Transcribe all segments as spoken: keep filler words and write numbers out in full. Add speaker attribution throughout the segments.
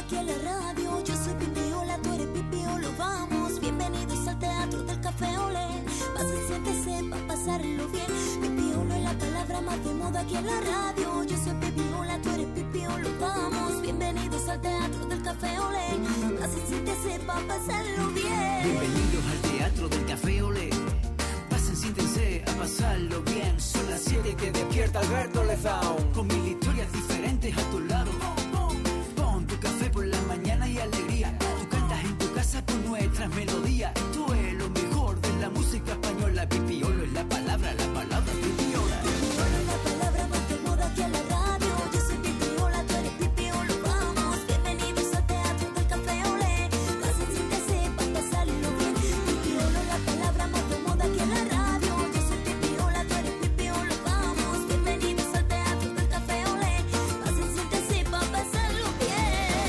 Speaker 1: aquí en la radio. Yo soy Pipiola, tú eres Pipiolo, vamos. Bienvenidos al Teatro del Café Olé. Pasen, siéntese pa' pasarlo bien. Pipiolo es la palabra más de moda aquí en la radio. Yo soy Pipiola, tú eres Pipiolo, vamos. Bienvenidos al Teatro del Café Olé. Pasen, siéntese pa' pasarlo bien.
Speaker 2: Bienvenidos al Teatro del Café Olé. Pasen, siéntense a pasarlo bien. Son las siete que despierta Alberto Lezaun. Con mil historias diferentes a tu lado. Pon tu café por la mañana y alegría. Tú cantas en tu casa con nuestras melodías. Esto es lo mejor de la música española. Pipiolo es la palabra, la palabra Pipiola.
Speaker 1: Pipiolo es la palabra más de moda aquí en la radio. Yo soy Pipiola, tú eres Pipiolo, vamos. Bienvenidos al Teatro del Café Olé. Pasen, siéntese pa' pasarlo bien. Pipiolo es la palabra más de moda aquí en la radio. Yo soy Pipiola, tú eres Pipiolo, vamos. Bienvenidos al Teatro del Café Olé. Pasen, siéntese pa' pasarlo bien.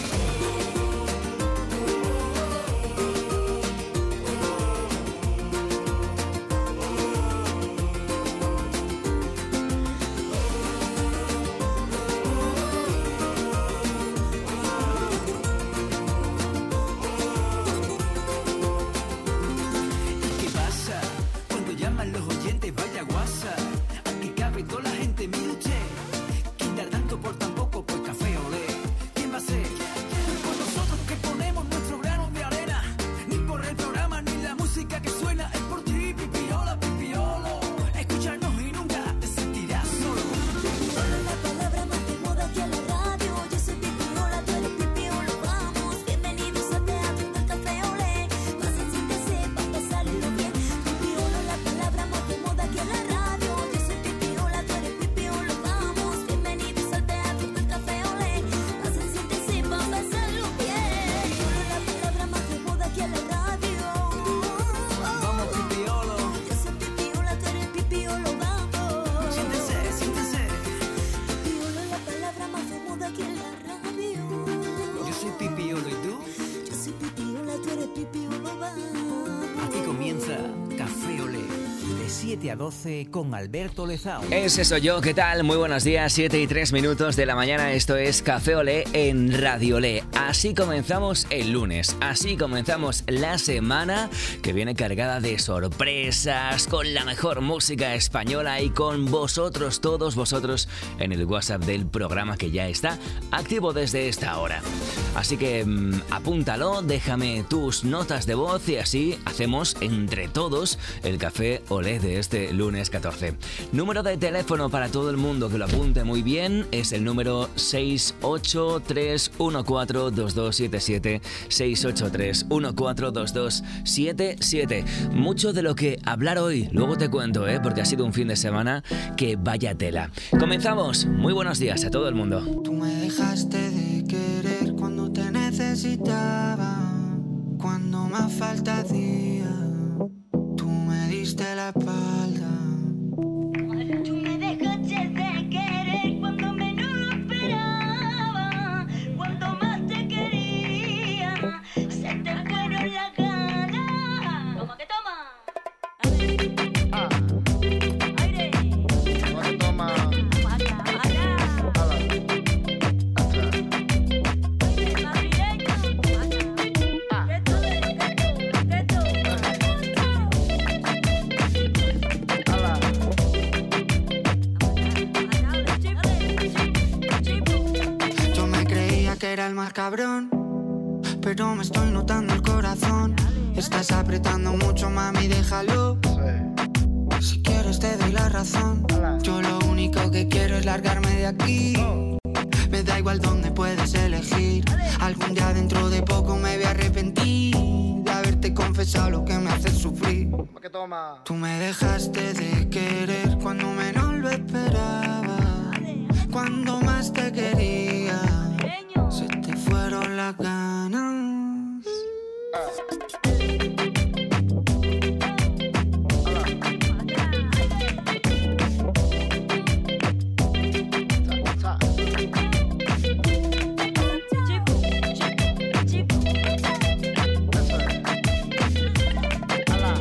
Speaker 2: ¿Qué pasa? Cuando llaman los oyentes, vaya guasa. Aquí cabe toda la gente, mire usted. Quitar tanto por tan poco, pues Café Olé. ¿Quién va a ser? Pues nosotros que ponemos nuestro grano de arena. Ni por el programa, ni la música que suena. Es por ti, Pipiola, Pipiolo. Escúchanos y nunca te sentirás solo.
Speaker 1: Pipiolo es la palabra más de moda aquí en la radio. Yo soy Pipiola, tú eres Pipiolo, vamos. Bienvenidos al Teatro del Café Olé. Pasen, siéntese pa' pasarlo bien. Pipiolo es la palabra más de moda aquí en la radio. Yo soy Pipiola, tú eres Pipiolo, vamos. Bienvenidos al Teatro del Café Olé. Pasen, siéntese pa' pasarlo bien. Pipiolo es la palabra más de moda aquí en la radio.
Speaker 2: Vamos, Pipiolo.
Speaker 1: Yo soy Pipiola, tú eres Pipiolo, vamos.
Speaker 2: Siéntense, siéntense.
Speaker 1: Pipiolo es la palabra más de moda aquí en la radio.
Speaker 2: Yo soy Pipiolo, ¿y tú?
Speaker 1: Yo soy Pipiola, tú eres Pipiolo, vamos.
Speaker 2: Aquí comienza Café Olé. De siete a doce con Alberto Lezaun.
Speaker 3: Ese soy yo, ¿qué tal? Muy buenos días, siete y tres minutos de la mañana. Esto es Café Olé en Radio Olé. Así comenzamos el lunes, así comenzamos la semana que viene cargada de sorpresas, con la mejor música española y con vosotros, todos vosotros, en el WhatsApp del programa que ya está activo desde esta hora. Así que mmm, apúntalo, déjame tus notas de voz y así hacemos entre todos el Café Olé de este lunes catorce. Número de teléfono para todo el mundo que lo apunte muy bien es el número seis ocho tres uno cuatro dos dos siete siete, seis ocho tres uno cuatro dos dos siete siete. Mucho de lo que hablar hoy, luego te cuento, ¿eh? Porque ha sido un fin de semana que vaya tela. Comenzamos, muy buenos días a todo el mundo.
Speaker 4: Tú me dejaste de querer cuando te necesitaba, cuando más falta hacía. Tú me diste la espalda.
Speaker 1: Tú me dejaste de querer cuando menos lo esperaba, cuando más te quería, se te fueron las ganas. ¿Cómo que toma?
Speaker 5: Ah.
Speaker 1: Aire.
Speaker 5: Ahora toma.
Speaker 1: Baja, baja.
Speaker 5: Ala. Atrás.
Speaker 1: Aire, más directo.
Speaker 5: Ah.
Speaker 1: Que tú, que tú, que tú.
Speaker 5: Ala.
Speaker 4: Yo me creía que era el más cabrón, pero me estoy notando el corazón. Estás apretando mucho, mami, déjalo.
Speaker 5: Sí.
Speaker 4: Si quieres te doy la razón. Yo lo único que quiero es largarme de aquí. Me da igual dónde puedes elegir. Algún día dentro de poco me voy a arrepentir de haberte confesado lo que me hace sufrir.
Speaker 5: ¿Cómo que toma?
Speaker 4: Tú me dejaste de querer cuando menos lo esperaba, cuando más te quería, se te fueron las ganas.
Speaker 5: Sa, sa. Eso es. Ala.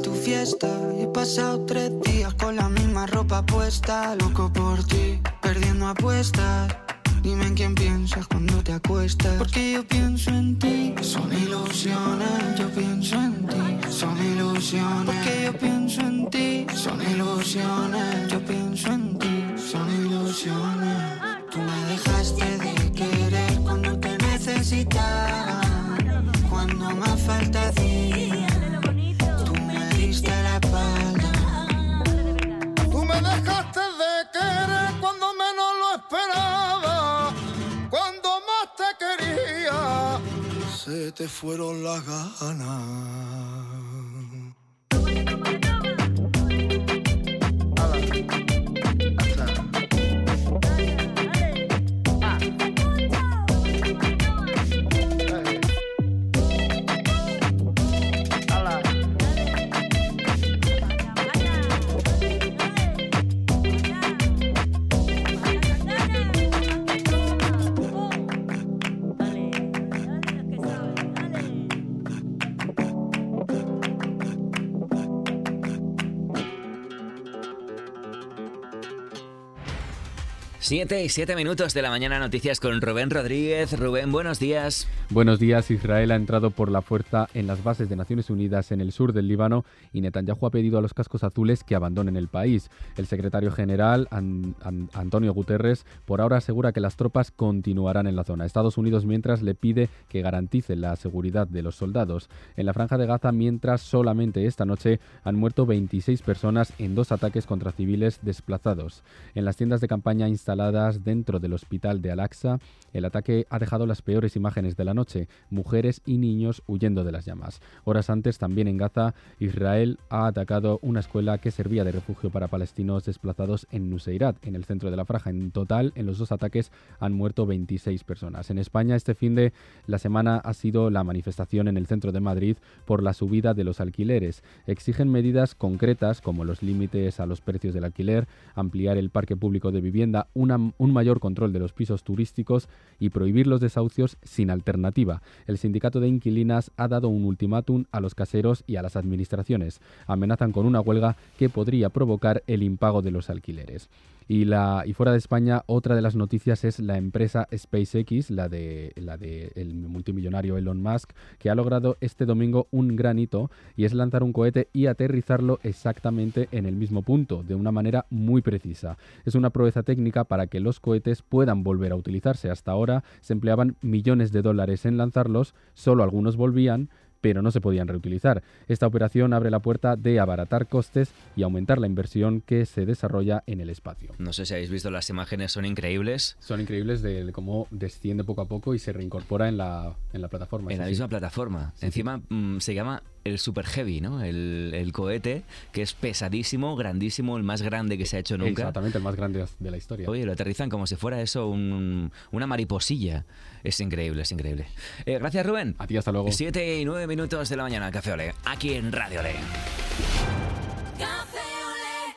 Speaker 4: tu fiesta. He pasado tres días con la misma ropa puesta. Loco por ti, perdiendo apuestas. Dime en quién piensas cuando te acuestas. Porque yo pienso en ti. Son ilusiones, yo pienso en ti. Son ilusiones. Porque yo pienso en ti. Son ilusiones, yo pienso en ti. Son ilusiones. Tú me dejaste de querer cuando te necesitaba. Cuando más falta hacía, tú me diste la espalda.
Speaker 5: Tú me dejaste de querer cuando menos lo esperaba. Cuando más te quería, se te fueron las ganas.
Speaker 3: Siete y siete minutos de la mañana, noticias con Rubén Rodríguez. Rubén, buenos días.
Speaker 6: Buenos días. Israel ha entrado por la fuerza en las bases de Naciones Unidas en el sur del Líbano y Netanyahu ha pedido a los cascos azules que abandonen el país. El secretario general, An- An- Antonio Guterres, por ahora asegura que las tropas continuarán en la zona. Estados Unidos, mientras, le pide que garantice la seguridad de los soldados. En la franja de Gaza, mientras, solamente esta noche han muerto veintiséis personas en dos ataques contra civiles desplazados. En las tiendas de campaña instaladas dentro del hospital de Al-Aqsa, el ataque ha dejado las peores imágenes de la noche, mujeres y niños huyendo de las llamas. Horas antes, también en Gaza, Israel ha atacado una escuela que servía de refugio para palestinos desplazados en Nuseirat, en el centro de la franja. En total, en los dos ataques han muerto veintiséis personas. En España, este fin de la semana ha sido la manifestación en el centro de Madrid por la subida de los alquileres. Exigen medidas concretas como los límites a los precios del alquiler, ampliar el parque público de vivienda, una, un mayor control de los pisos turísticos y prohibir los desahucios sin alternativa. El sindicato de inquilinas ha dado un ultimátum a los caseros y a las administraciones. Amenazan con una huelga que podría provocar el impago de los alquileres. Y, la, y fuera de España, otra de las noticias es la empresa SpaceX, la de, la de el multimillonario Elon Musk, que ha logrado este domingo un gran hito, y es lanzar un cohete y aterrizarlo exactamente en el mismo punto, de una manera muy precisa. Es una proeza técnica para que los cohetes puedan volver a utilizarse. Hasta ahora se empleaban millones de dólares en lanzarlos, solo algunos volvían, pero no se podían reutilizar. Esta operación abre la puerta de abaratar costes y aumentar la inversión que se desarrolla en el espacio.
Speaker 3: No sé si habéis visto las imágenes, son increíbles.
Speaker 6: Son increíbles de cómo desciende poco a poco y se reincorpora en la, en la plataforma.
Speaker 3: En la
Speaker 6: sí,
Speaker 3: misma
Speaker 6: sí.
Speaker 3: plataforma.
Speaker 6: Sí,
Speaker 3: Encima sí. Mmm, se llama el Super Heavy, ¿no? El, el cohete, que es pesadísimo, grandísimo, el más grande que se ha hecho nunca.
Speaker 6: Exactamente, el más grande de la historia.
Speaker 3: Oye, lo aterrizan como si fuera eso un, una mariposilla. Es increíble, es increíble. Eh, gracias, Rubén.
Speaker 6: A ti, hasta luego.
Speaker 3: Siete y nueve minutos de la mañana, Café Olé, aquí en Radio Olé.
Speaker 1: Café Olé.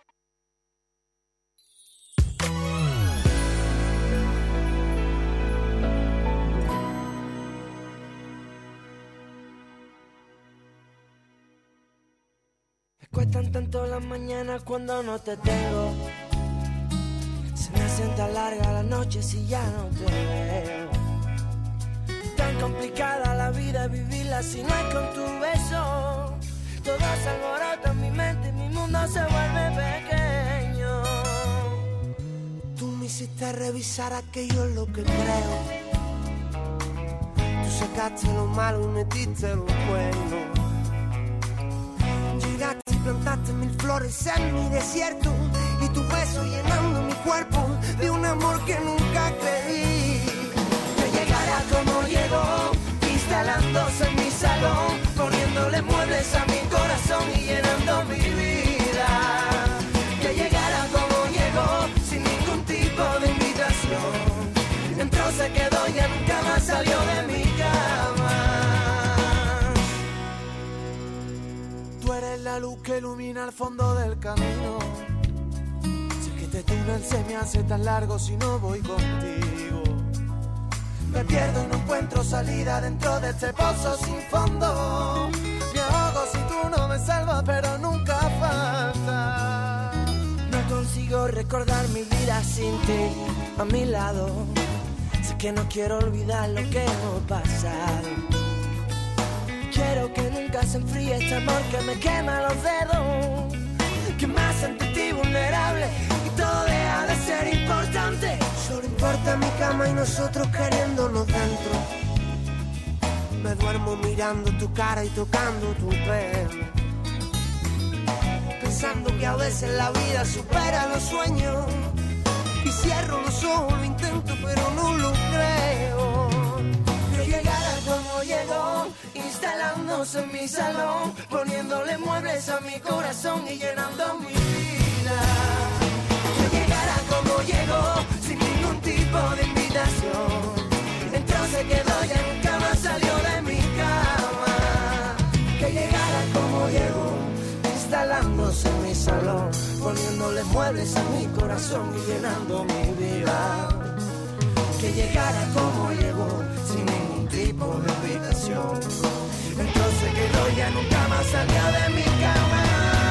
Speaker 7: Me cuestan tanto las mañanas cuando no te tengo. Se me hacen tan largas las noches y ya no te veo. Tan complicada la vida vivirla si no es con tu beso. Todo se alborota en mi mente y mi mundo se vuelve pequeño. Tú me hiciste revisar aquello en lo que creo. Tú sacaste lo malo y metiste lo bueno. Llegaste y plantaste mil flores en mi desierto y tu beso llenando mi cuerpo de un amor que nunca creí que llegara como llegó, instalándose en mi salón, poniéndole muebles a mi corazón y llenando mi vida. Que llegara como llegó, sin ningún tipo de invitación. Entró, se quedó y ya nunca más salió de mi cama. Tú eres la luz que ilumina el fondo del camino. Sé que este túnel se me hace tan largo si no voy contigo. Me pierdo y no encuentro salida dentro de este pozo sin fondo. Me ahogo si tú no me me salva, pero nunca falta. No consigo recordar mi vida sin ti a mi lado. Sé que no quiero olvidar lo que hemos pasado. Quiero que nunca se enfríe este amor que me quema los dedos, que me hace ante ti vulnerable y todo deja de ser importante. Solo importa mi cama y nosotros queriéndonos dentro. Me duermo mirando tu cara y tocando tu pelo, pensando que a veces la vida supera los sueños. Y cierro los ojos, lo intento pero no lo creo. Que llegara como llegó, instalándose en mi salón, poniéndole muebles a mi corazón y llenando mi vida. Que llegara como llegó, sin ningún tipo de invitación. Entró, se quedó, ya nunca más salió de mi cama. Que llegara como llegó, instalándose en mi salón, poniéndole muebles a mi corazón y llenando mi vida. Que llegara como llegó, sin ningún tipo de invitación. Entonces quedó, ya nunca más salió de mi cama.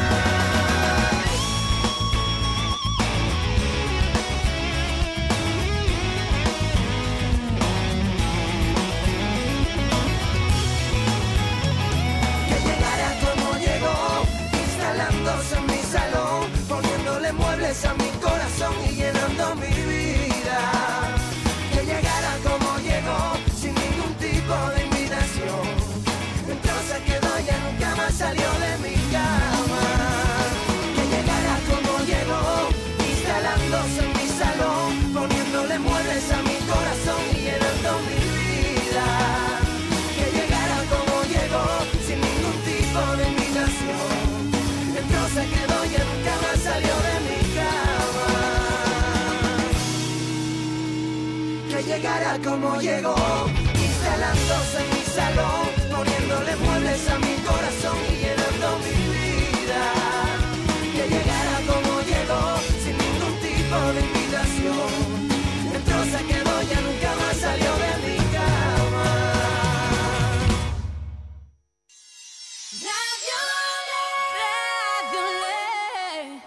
Speaker 7: Que llegara como llegó, instalándose en mi salón, poniéndole muebles a mi corazón y llenando mi vida. Que llegara como llegó, sin ningún tipo de invitación. Entonces quedó, ya nunca más salió de mi cama. Que llegara como llegó, instalándose en mi salón, poniéndole muebles a mi corazón y llenando mi vida. Que llegara como llegó, sin ningún tipo de invitación. Entonces quedó, ya nunca más salió de mi cama. Que llegara como llegó, instalándose en mi salón, poniéndole muebles a mi corazón y llenando mi vida. Que llegara como llegó, sin ningún tipo de invitación. Entonces quedó, ya nunca más salió de mi cama.
Speaker 1: Radio Le, Radio Le.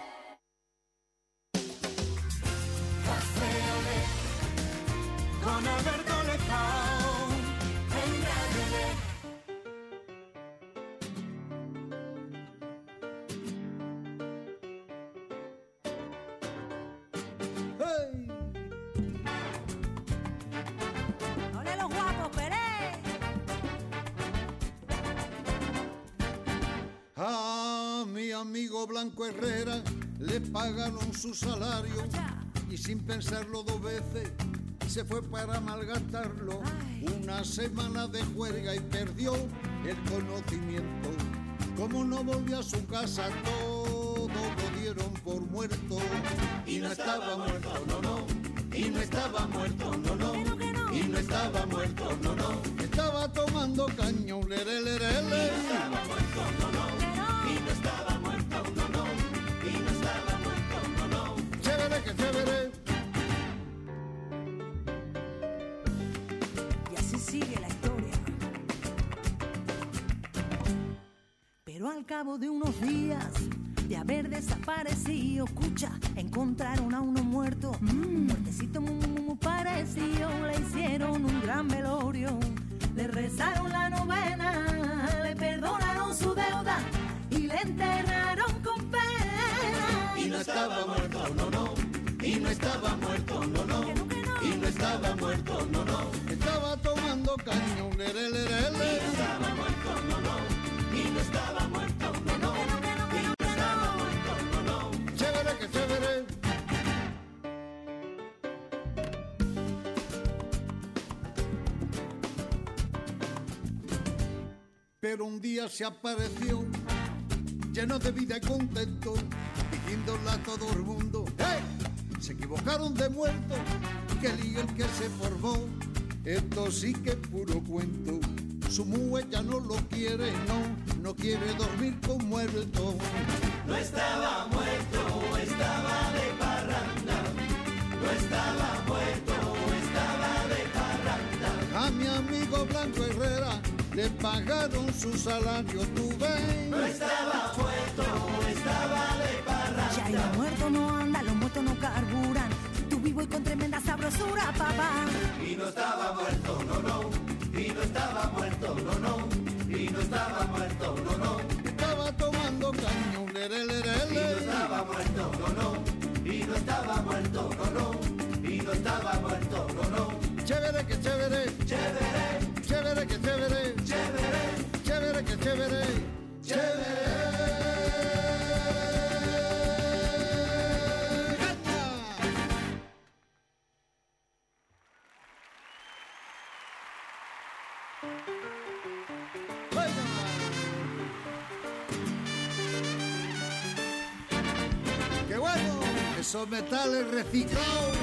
Speaker 1: Café Olé, con Alberto Lejao, en Radio Le. ¡Ole los guapos, Pérez!
Speaker 5: A mi amigo Blanco Herrera le pagaron su salario y sin pensarlo dos veces se fue para malgastarlo. Una semana de juerga y perdió el conocimiento. Como no volvió a su casa, todo lo dieron por muerto. Y no estaba muerto, no, no. Y no estaba muerto, no, no. Y no estaba muerto, no, no. Estaba tomando caño, lere, lere, lere. Y no estaba muerto, no, no. Y no estaba muerto, no, no. Y no estaba muerto, no, no. Chévere, que chévere.
Speaker 1: Y así sigue la historia. Pero al cabo de unos días de haber desaparecido, escucha, encontraron a uno muerto, mm. muertecito muy, muy, muy parecido. Le hicieron un gran velorio, le rezaron la novena, le perdonaron su deuda y le enterraron con pena.
Speaker 5: Y no estaba muerto, no, no. Y no estaba muerto, no, no.
Speaker 1: Que no, que no.
Speaker 5: Y no estaba muerto, no, no. Estaba tomando caño, lere, lere, lere. Y no estaba muerto, no, no. Y no estaba muerto, no, no. Y no estaba muerto, no, no. Chévere, que chévere. Pero un día se apareció, lleno de vida y contento, pidiéndole a todo el mundo, ¡hey! Se equivocaron de muerto, que lío el que se formó. Esto sí que es puro cuento. Su mujer ya no lo quiere, no, no quiere dormir con muerto. No estaba muerto, estaba de parranda. No estaba muerto, estaba de parranda. A mi amigo Blanco Herrera le pagaron su salario, tú ves.
Speaker 7: No estaba muerto, estaba de parranda.
Speaker 1: Ya el muerto no anda, los muertos no carburan. Tú vivo y con tremenda sabrosura, papá.
Speaker 7: Y no estaba muerto, no, no. Y no estaba muerto, no, no. Y no estaba muerto, no, no.
Speaker 5: Estaba tomando caño, lere, lere,
Speaker 7: Y no
Speaker 5: lere.
Speaker 7: estaba muerto, no, no. Y no estaba muerto, no, no. Y no estaba muerto, no, no.
Speaker 5: Chévere, que chévere,
Speaker 7: Chévere,
Speaker 5: chévere, que chévere,
Speaker 7: chévere,
Speaker 5: chévere, que chévere, chévere. ¡Qué bueno! Esos metales reciclados.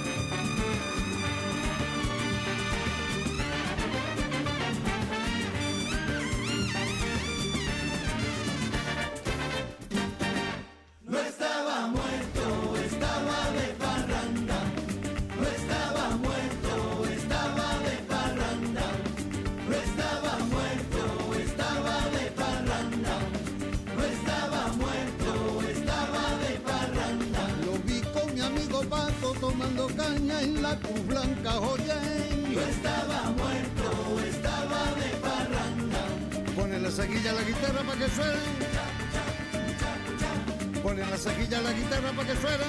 Speaker 7: no estaba muerto, estaba de parranda. No estaba muerto, estaba de parranda. No estaba muerto, estaba de parranda. No estaba muerto, estaba de parranda.
Speaker 5: Lo vi con mi amigo Paco tomando caña en la Cruz Blanca, oye.
Speaker 7: No estaba muerto, estaba de parranda.
Speaker 5: Pone la saquilla a la guitarra para que suene. Pone la saquilla a la guitarra para que suene.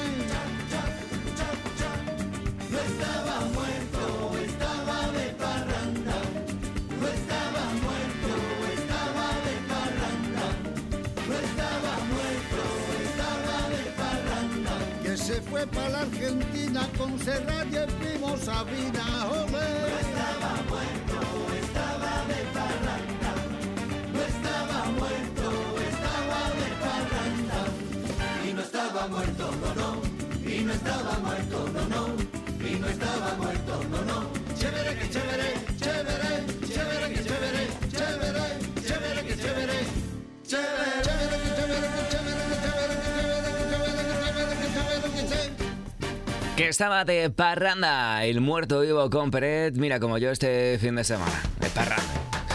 Speaker 7: No estaba muerto, estaba de parranda. No estaba muerto, estaba de parranda. No estaba muerto, estaba de parranda.
Speaker 5: Que se fue para la Argentina con Serrat y el primo Sabina, ole.
Speaker 7: No estaba muerto, estaba de parranda. No estaba muerto, estaba de parranda. Y no estaba muerto, no, no. Y no estaba muerto, no, no. Y no estaba muerto, no, no.
Speaker 5: Chévere, que chévere, chévere, chévere, que chévere, chévere, chévere, que chévere, chévere, chévere, que chévere, que chévere, que chévere, que chévere, que chévere, que chévere, que chévere.
Speaker 3: Que estaba de parranda el muerto vivo con Peret. Mira, como yo este fin de semana, de parranda.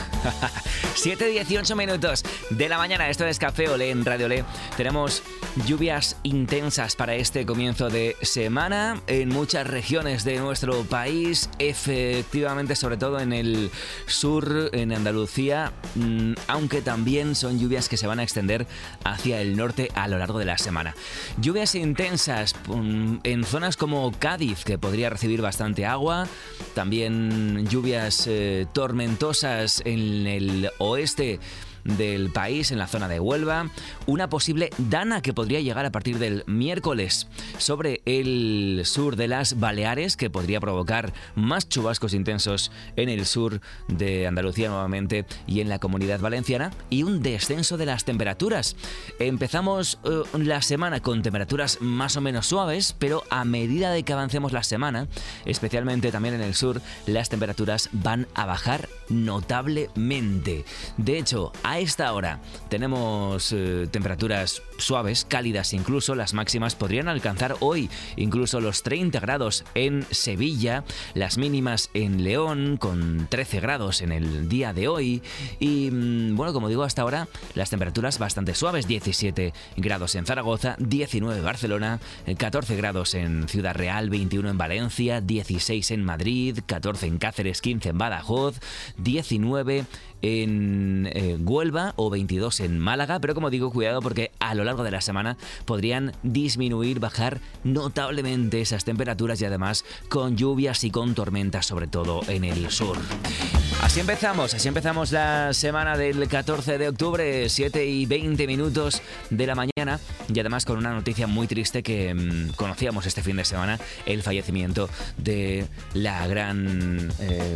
Speaker 3: siete dieciocho minutos de la mañana. Esto es Café Olé en Radio Olé. Tenemos lluvias intensas para este comienzo de semana en muchas regiones de nuestro país, efectivamente, sobre todo en el sur, en Andalucía, aunque también son lluvias que se van a extender hacia el norte a lo largo de la semana. Lluvias intensas en zonas como Cádiz, que podría recibir bastante agua, también lluvias eh, tormentosas en el oeste del país, en la zona de Huelva, una posible dana que podría llegar a partir del miércoles sobre el sur de las Baleares, que podría provocar más chubascos intensos en el sur de Andalucía nuevamente y en la Comunidad Valenciana, y un descenso de las temperaturas. Empezamos uh, la semana con temperaturas más o menos suaves, pero a medida de que avancemos la semana, especialmente también en el sur, las temperaturas van a bajar notablemente. De hecho, a esta hora tenemos eh, temperaturas suaves, cálidas incluso. Las máximas podrían alcanzar hoy incluso los treinta grados en Sevilla, las mínimas en León con trece grados en el día de hoy y bueno, como digo, hasta ahora las temperaturas bastante suaves, diecisiete grados en Zaragoza, diecinueve en Barcelona, catorce grados en Ciudad Real, veintiuno en Valencia, dieciséis en Madrid, catorce en Cáceres, quince en Badajoz, diecinueve en eh, Huelva o veintidós en Málaga, pero como digo, cuidado porque a lo largo de la semana podrían disminuir, bajar notablemente esas temperaturas y además con lluvias y con tormentas, sobre todo en el sur. Así empezamos, así empezamos la semana del catorce de octubre, siete y veinte minutos de la mañana, y además con una noticia muy triste que mmm, conocíamos este fin de semana, el fallecimiento de la gran eh,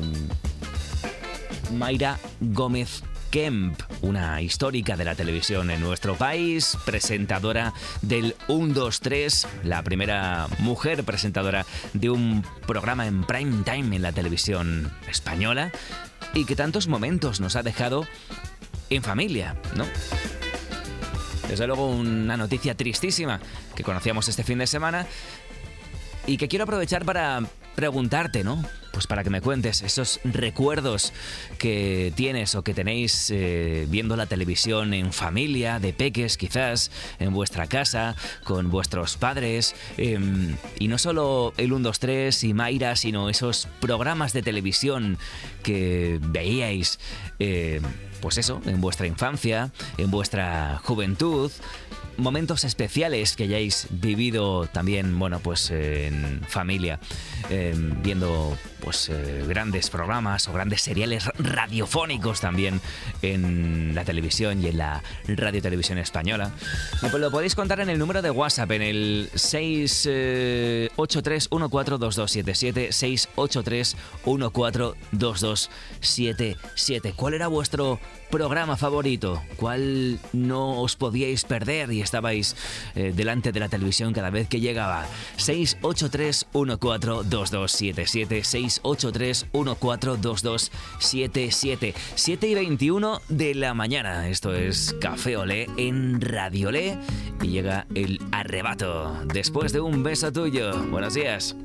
Speaker 3: Mayra Gómez Kemp, una histórica de la televisión en nuestro país, presentadora del uno dos tres, la primera mujer presentadora de un programa en prime time en la televisión española, y que tantos momentos nos ha dejado en familia, ¿no? Desde luego una noticia tristísima que conocíamos este fin de semana y que quiero aprovechar para preguntarte, ¿no? pues para que me cuentes esos recuerdos que tienes o que tenéis eh, viendo la televisión en familia, de peques quizás, en vuestra casa, con vuestros padres, eh, y no solo el uno, dos, tres y Mayra, sino esos programas de televisión que veíais, eh, pues eso, en vuestra infancia, en vuestra juventud, momentos especiales que hayáis vivido también, bueno, pues eh, en familia, eh, viendo pues eh, grandes programas o grandes seriales radiofónicos también en la televisión y en la radio televisión española. Lo podéis contar en el número de WhatsApp, en el seis ocho tres uno cuatro dos dos siete siete, seis ocho tres uno cuatro dos dos siete siete. ¿Cuál era vuestro programa favorito? ¿Cuál no os podíais perder y estabais eh, delante de la televisión cada vez que llegaba? seis ocho tres uno cuatro dos dos siete siete, seis ocho tres uno cuatro dos dos siete siete. siete y veintiuno de la mañana. Esto es Café Olé en Radio Olé y llega el arrebato después de un beso tuyo. Buenos días.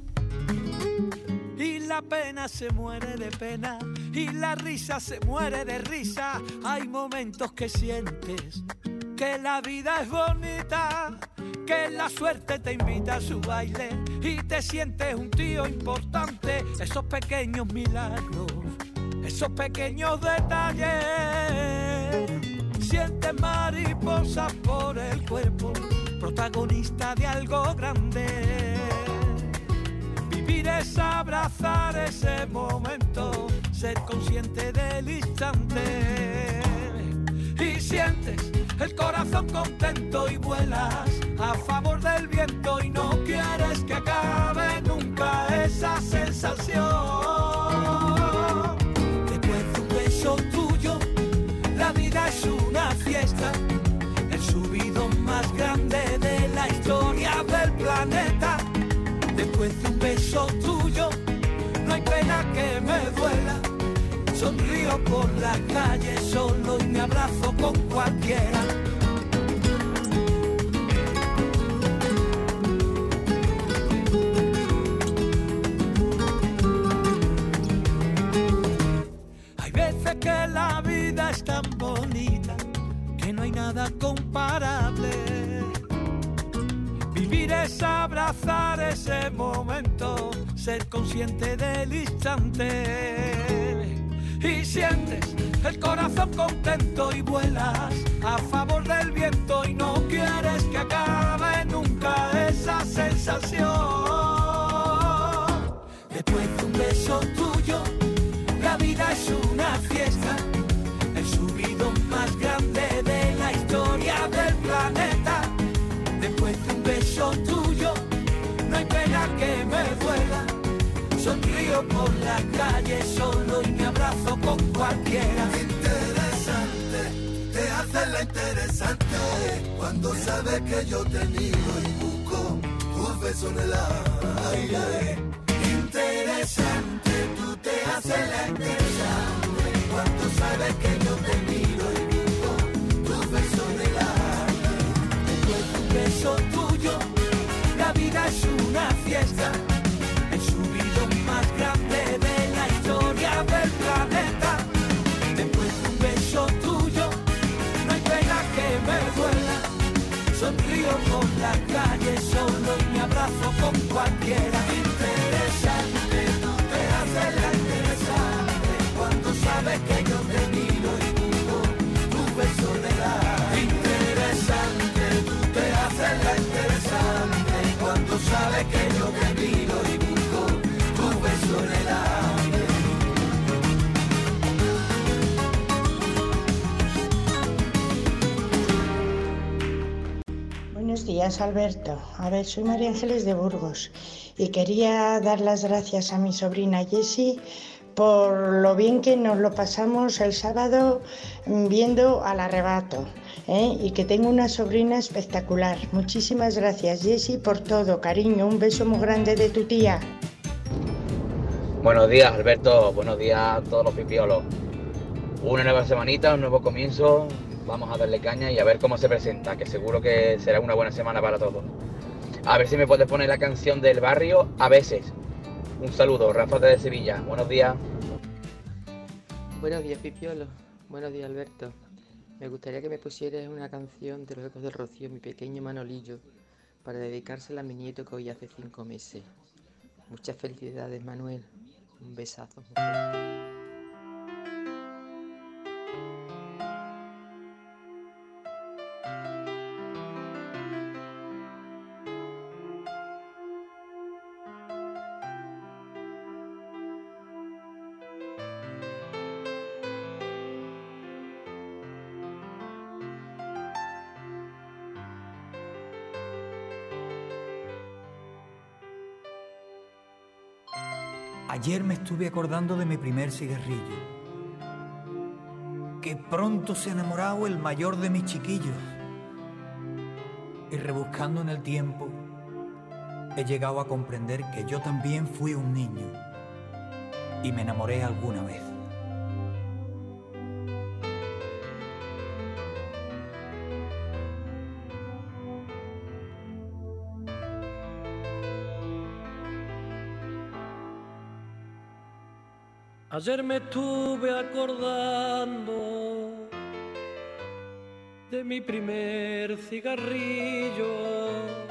Speaker 8: Y la pena se muere de pena y la risa se muere de risa. Hay momentos que sientes que la vida es bonita, que la suerte te invita a su baile y te sientes un tío importante. Esos pequeños milagros, esos pequeños detalles, sientes mariposas por el cuerpo, protagonista de algo grande. Vivir es abrazar ese momento, ser consciente del instante. Y sientes el corazón contento y vuelas a favor del viento y no quieres que acabe nunca esa sensación. Después de un beso tuyo, la vida es una fiesta, el subidón más grande de la historia del planeta. Después de un beso tuyo, no hay pena que me duela. Sonrío por la calle solo y me abrazo con cualquiera. Hay veces que la vida es tan bonita que no hay nada comparable. Vivir es abrazar ese momento, ser consciente del instante. Y sientes el corazón contento y vuelas a favor del viento y no quieres que acabe nunca esa sensación. Después de un beso tuyo, la vida es una fiesta, el subidón más grande de la historia del planeta. Después de un beso tuyo, no hay pena que me duela. Sonrío por la calle solo y me abrazo con cualquiera.
Speaker 9: Interesante, te hace la interesante cuando sabes que yo te miro y busco tus besos en el aire. Interesante, tú te haces la interesante cuando sabes que yo te miro y busco tus besos en el aire. Después de un beso tuyo, la vida es una fiesta, el subidón más grande de la historia del planeta. Después de un beso tuyo, no hay pena que me duela. Sonrío por la calle solo y me abrazo con cualquiera. Interesante, tú te haces la interesante cuando sabes que yo te miro y busco tu beso de la. Interesante, tú te haces la interesante cuando sabes que yo te miro y busco tu beso en el aire.
Speaker 10: Buenos días, Alberto. A ver, soy María Ángeles de Burgos y quería dar las gracias a mi sobrina Jessie por lo bien que nos lo pasamos el sábado viendo Al Arrebato, ¿eh? Y que tengo una sobrina espectacular. Muchísimas gracias, Jessie, por todo. Cariño, un beso muy grande de tu tía.
Speaker 11: Buenos días, Alberto. Buenos días a todos los pipiolos. Una nueva semanita, un nuevo comienzo. Vamos a darle caña y a ver cómo se presenta, que seguro que será una buena semana para todos. A ver si me puedes poner la canción del barrio, A veces. Un saludo, Rafa de Sevilla. Buenos días.
Speaker 12: Buenos días, Pipiolo. Buenos días, Alberto. Me gustaría que me pusieras una canción de los Ecos del Rocío, Mi Pequeño Manolillo, para dedicársela a mi nieto que hoy hace cinco meses. Muchas felicidades, Manuel. Un besazo.
Speaker 13: Ayer me estuve acordando de mi primer cigarrillo. Que pronto se ha enamorado el mayor de mis chiquillos. Y rebuscando en el tiempo, he llegado a comprender que yo también fui un niño. Y me enamoré alguna vez.
Speaker 14: Ayer me estuve acordando de mi primer cigarrillo.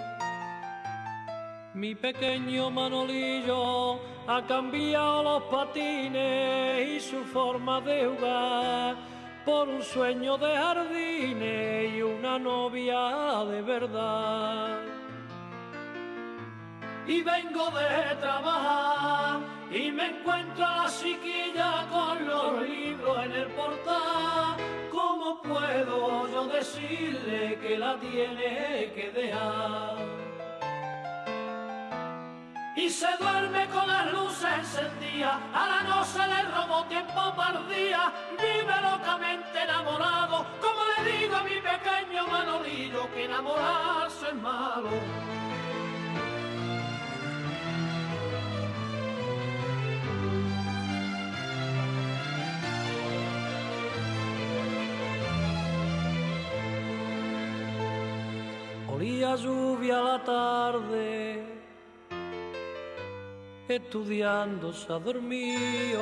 Speaker 14: Mi pequeño Manolillo ha cambiado los patines y su forma de jugar por un sueño de jardines y una novia de verdad. Y vengo de trabajar y me encuentro a la chiquilla con los libros en el portal. ¿Cómo puedo yo decirle que la tiene que dejar? Y se duerme con las luces encendidas, a la no se le robó tiempo para el día, vive locamente enamorado, como le digo a mi pequeño Manolillo, que enamorarse es malo. Olía lluvia a la tarde, estudiando se ha dormido.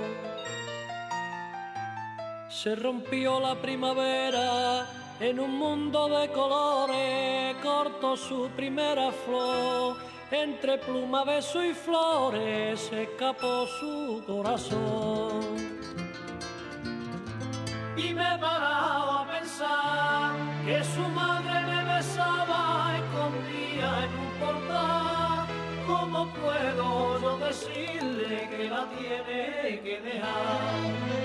Speaker 14: Se rompió la primavera en un mundo de colores, cortó su primera flor, entre pluma, beso y flores se escapó su corazón. Y me he parado a pensar que su madre me besaba escondida en un portal. ¿Cómo puedo yo decirle que la tiene que dejar?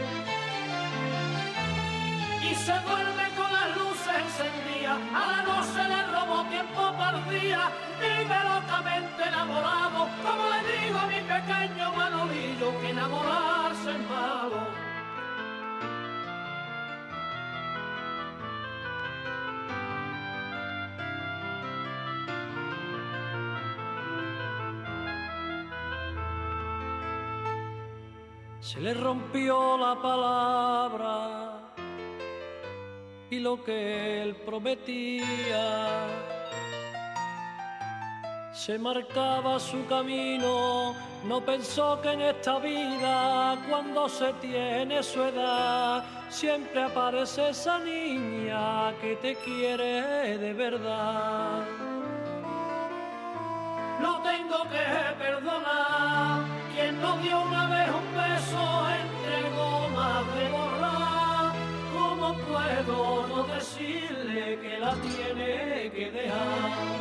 Speaker 14: Y se duerme con las luces encendidas, a la no se le robó tiempo para el día, vive locamente enamorado, como le digo a mi pequeño Manolillo, que enamorarse es malo. Se le rompió la palabra y lo que él prometía. Se marcaba su camino, no pensó que en esta vida, cuando se tiene su edad, siempre aparece esa niña que te quiere de verdad. Lo tengo que perdonar, quien no dio una vez un beso entre gomas de borrar. ¿Cómo puedo no decirle que la tiene que dejar?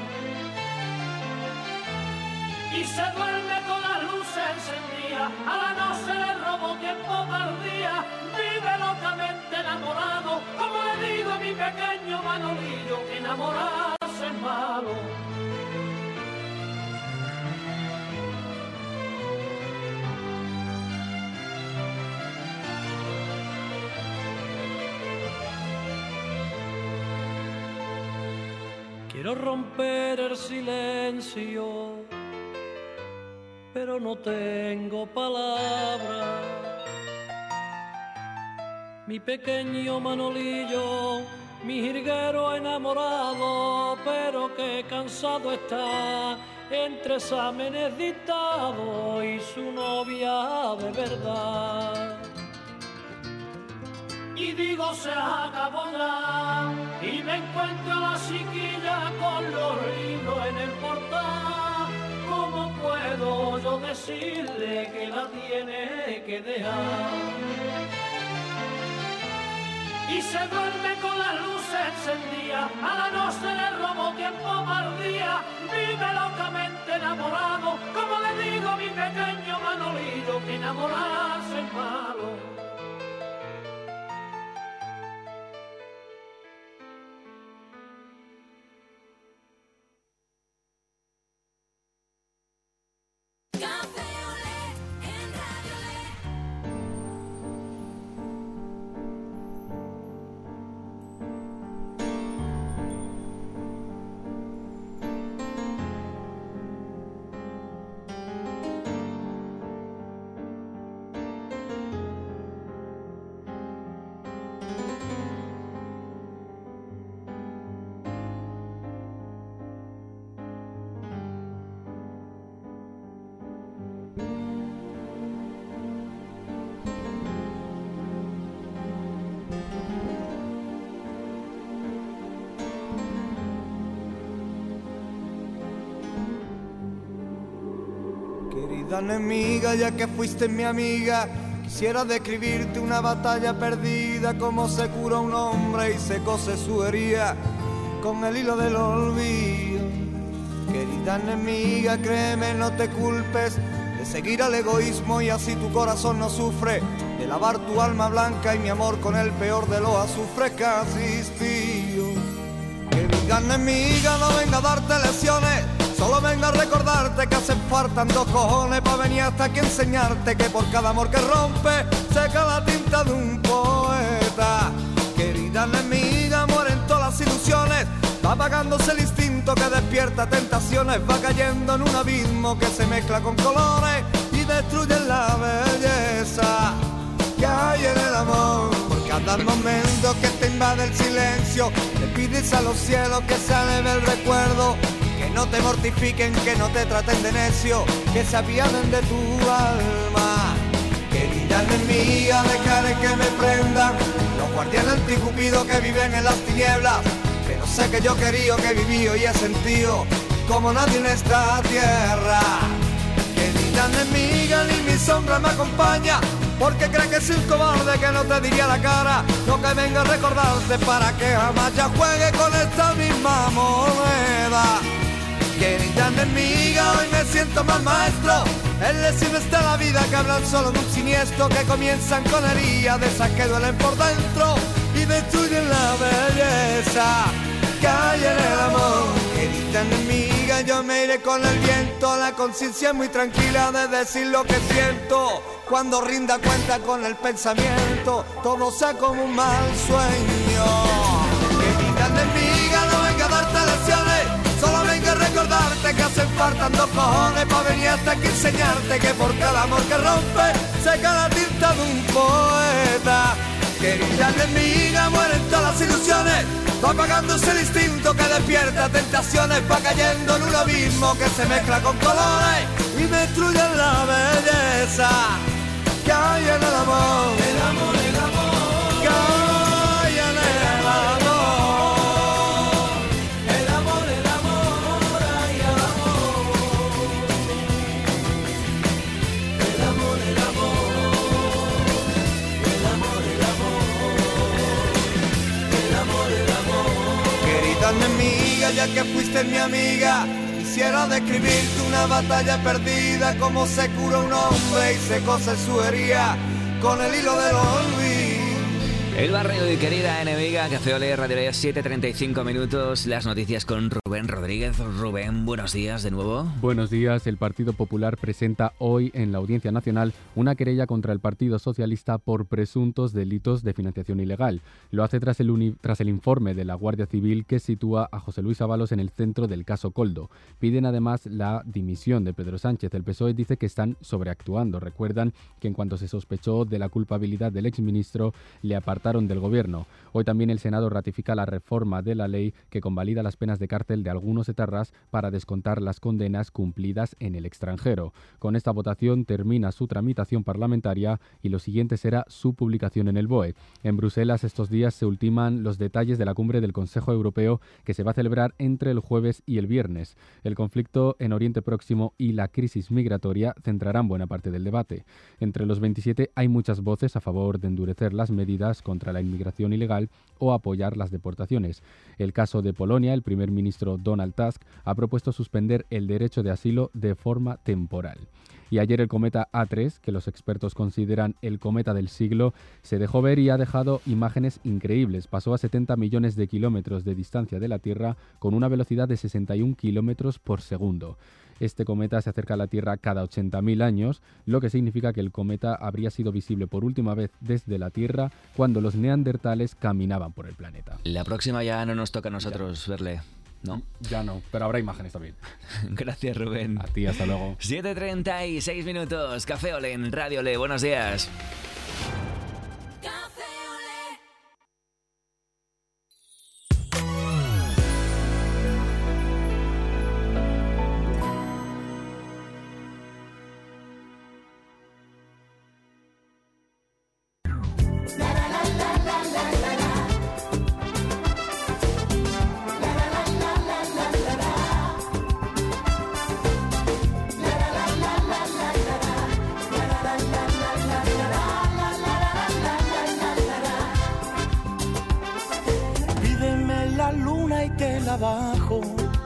Speaker 14: Y se duerme con las luces encendidas, a la no se le robó tiempo para el día, vive locamente enamorado, como le digo a mi pequeño Manolillo, que enamorarse es malo. Quiero romper el silencio, pero no tengo palabras. Mi pequeño Manolillo, mi jilguero enamorado, pero que cansado está, entre exámenes dictados y su novia de verdad. Y digo se acabó ya, y me encuentro a la chiquilla con los libros en el portal. ¿Cómo puedo yo decirle que la tiene que dejar? Y se duerme con las luces encendidas, a la noche le robo tiempo para el día, vive locamente enamorado, como le digo a mi pequeño Manolillo, que enamorarse es malo.
Speaker 15: Querida enemiga, ya que fuiste mi amiga, quisiera describirte una batalla perdida, como se cura un hombre y se cose su herida con el hilo del olvido. Querida enemiga, créeme, no te culpes de seguir al egoísmo y así tu corazón no sufre, de lavar tu alma blanca y mi amor con el peor de los azufres que ha existido. Querida enemiga, no venga a darte lecciones, solo vengo a recordarte que hacen falta dos cojones para venir hasta aquí enseñarte que por cada amor que rompe seca la tinta de un poeta. Querida enemiga, mueren todas las ilusiones, va apagándose el instinto que despierta tentaciones, va cayendo en un abismo que se mezcla con colores y destruye la belleza que hay en el amor. Por cada momento que te invade el silencio, le pides a los cielos que se eleve el recuerdo, que no te mortifiquen, que no te traten de necio, que se apiaden de tu alma. Querida enemiga, dejaré que me prendan los guardianes anticupidos que viven en las tinieblas, pero sé que yo he querido, que he vivido y he sentido como nadie en esta tierra. Querida enemiga, ni mi sombra me acompaña, porque cree que soy un cobarde que no te diría la cara lo que venga a recordarte para que jamás ya juegue con esta misma moneda. Querida enemiga, hoy me siento más maestro en lecciones de la vida que hablan solo de un siniestro, que comienzan con heridas de esas que duelen por dentro y destruyen la belleza que hay en el amor. Querida enemiga, yo me iré con el viento, la conciencia muy tranquila de decir lo que siento, cuando rinda cuenta con el pensamiento, todo sea como un mal sueño. Querida enemiga, no venga a darte lecciones, solo venga a recordarte que hacen falta dos cojones para venir hasta aquí enseñarte que por cada amor que rompe seca la tinta de un poeta. Querida enemiga, mueren todas las ilusiones, va apagándose el instinto que despierta tentaciones, va cayendo en un abismo que se mezcla con colores y destruye la belleza que hay en el amor. El amor, el amor que hay en el amor. Enemiga, ya que fuiste mi amiga, quisiera describirte una batalla perdida, como se cura un hombre y se cose su herida con el hilo del olvido.
Speaker 3: El barrio y querida enemiga, Café Olé, Radio Olé, siete treinta y cinco minutos, las noticias con Rubén Rodríguez. Rubén, buenos días de nuevo.
Speaker 6: Buenos días. El Partido Popular presenta hoy en la Audiencia Nacional una querella contra el Partido Socialista por presuntos delitos de financiación ilegal. Lo hace tras el, uni- tras el informe de la Guardia Civil que sitúa a José Luis Ábalos en el centro del caso Coldo. Piden además la dimisión de Pedro Sánchez. El P S O E dice que están sobreactuando. Recuerdan que en cuanto se sospechó de la culpabilidad del exministro, le apartaron arrebataron del gobierno. Hoy también el Senado ratifica la reforma de la ley que convalida las penas de cárcel de algunos etarras para descontar las condenas cumplidas en el extranjero. Con esta votación termina su tramitación parlamentaria y lo siguiente será su publicación en el B O E. En Bruselas estos días se ultiman los detalles de la cumbre del Consejo Europeo que se va a celebrar entre el jueves y el viernes. El conflicto en Oriente Próximo y la crisis migratoria centrarán buena parte del debate. Entre los veintisiete hay muchas voces a favor de endurecer las medidas contra la inmigración ilegal o apoyar las deportaciones. El caso de Polonia, el primer ministro Donald Tusk ha propuesto suspender el derecho de asilo de forma temporal. Y ayer el cometa A tres, que los expertos consideran el cometa del siglo, se dejó ver y ha dejado imágenes increíbles. Pasó a setenta millones de kilómetros de distancia de la Tierra con una velocidad de sesenta y un kilómetros por segundo. Este cometa se acerca a la Tierra cada ochenta mil años, lo que significa que el cometa habría sido visible por última vez desde la Tierra cuando los neandertales caminaban por el planeta.
Speaker 3: La próxima ya no nos toca a nosotros ya verle. ¿No?
Speaker 6: Ya no, pero habrá imágenes también.
Speaker 3: Gracias, Rubén.
Speaker 6: A ti, hasta luego.
Speaker 3: siete treinta y seis minutos. Café Olé en Radio Olé. Buenos días.
Speaker 8: Abajo,